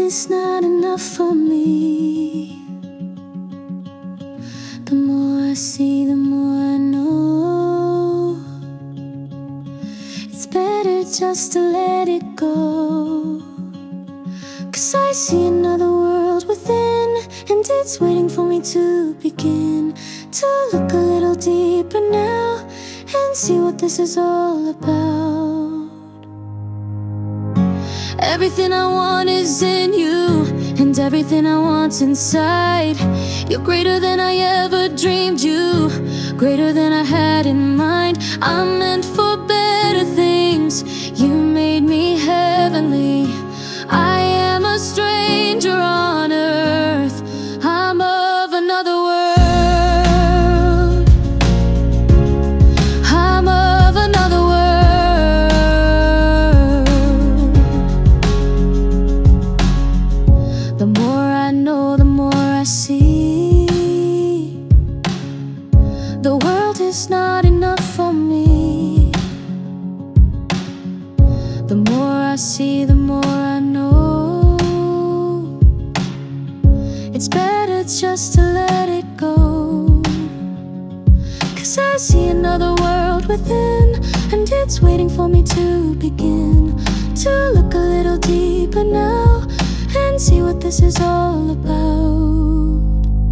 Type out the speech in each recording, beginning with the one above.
is not enough for me. The more I see, the more I know. It's better just to let it go. 'Cause I see another world within, and it's waiting for me to begin to look a little deeper now and see what this is all about. Everything I want is in you, and everything I want's inside. You're greater than I ever dreamed you, greater than I had in mind. I'm meant for better things. You made me heavenly. I am a stranger on earth. I'm of another world. I'm of another world. The more I know, the more I see. The world is not enough for me. The more I see, the more I know. It's better just to let it go. 'Cause I see another world within, and it's waiting for me to begin to look a little deeper now and see what this is all about.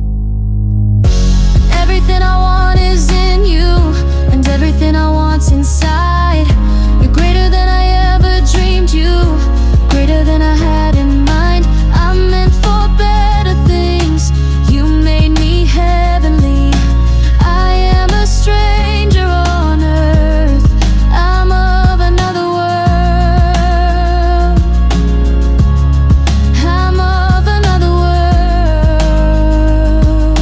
Everything I want is in you, and everything I want's inside. You're greater than I ever dreamed you, greater than I had in mind. I'm meant for better things. You made me heavenly. I am a stranger on earth. I'm of another world. I'm of another world.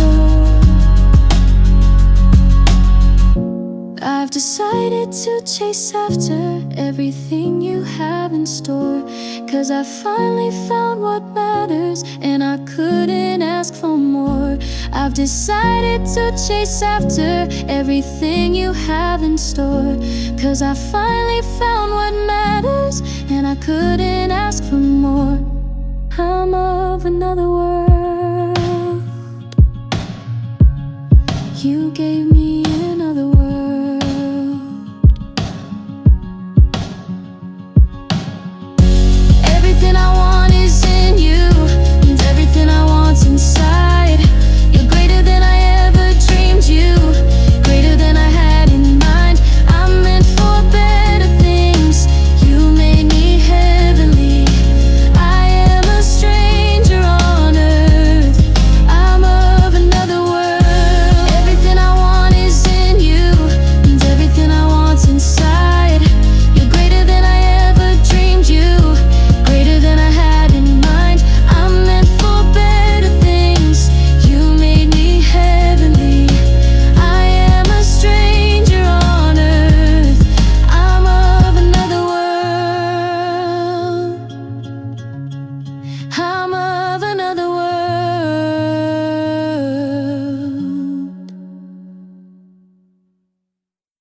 I've decided to chase after everything you have in store, 'cause I finally found what matters, and I couldn't ask for more. I've decided to chase after everything you have in store, 'cause I finally found what matters, and I couldn't ask for more. I'm of another world.